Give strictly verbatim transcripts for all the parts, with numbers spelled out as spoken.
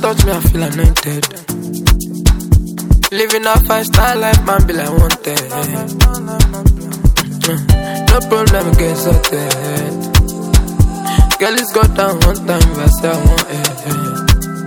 touch me, I feel anointed. Living a five-star life, man, be like wanted. Mm. No problem, get sorted. Girl, it's got down one time, if I say I want it.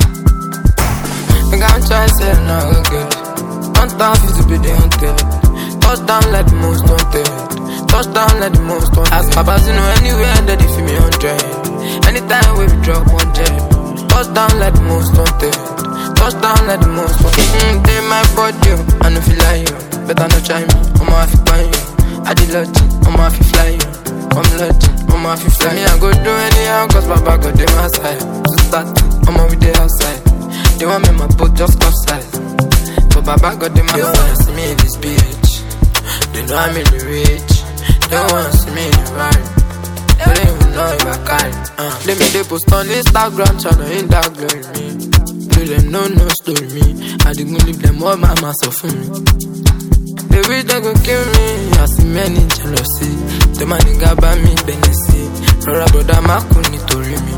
Think I'm trying to say I'm not good. On top is to be the hunted. Touchdown like the most wanted. Touchdown like the most wanted. Ask Papa to know anywhere that they feel me on dread. Anytime we drop one jet. Touchdown like the most wanted. Touchdown like the most wanted. Mm, they my body, I know feel like you. Better not try me, I'ma have to find you. I did lodging, I'ma have to fly you. I'm lodging, I'ma have to fly me. I go do anyhow, cause my back got them outside. So start, I'ma be there outside. They want me my boat just outside. But Baba got them outside. They wanna see me in this bitch. They know I'm in the rich. They wanna see me in the ride. They don't even know if I can. Uh. They make they post on Instagram channel in that glory me. Do them no no story me. I did gonna leave them all my master for me. They wish they could kill me. I see many jealousy. The man nigga by me Benessy. Rora brother Makuni to me.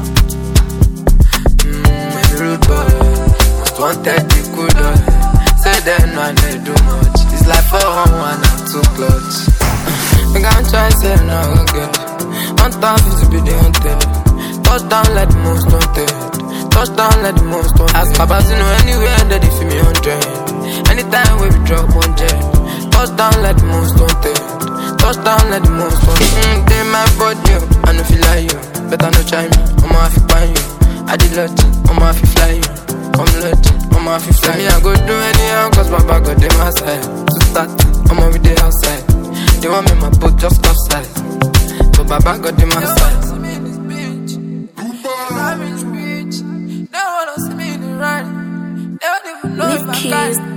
Mmm, rude boy. Most wanted the good boy. Say them no I they do much. It's like four on one and two clutch. Think I'm trying to say I'm not good. On top is to be the hunted. Touchdown like the most wanted. Touchdown like the most wanted. Ask Papa to know anywhere that they feel me on dread. Anytime we drop one jet. Touchdown like the most wanted. Touchdown like the most wanted. Mm, they my body, I know feel like you. Better not try me, I'ma have to find you. I did lodging, I'ma have to fly you. I'm lodging, I'ma have to fly me. I go do anyhow, cause my back got them outside. So start, I'ma be there outside. They want me my boat just outside. But my back got them outside. I'm in this bitch. I'm in this bitch. They wanna see me in the ride. They don't even know if I got it.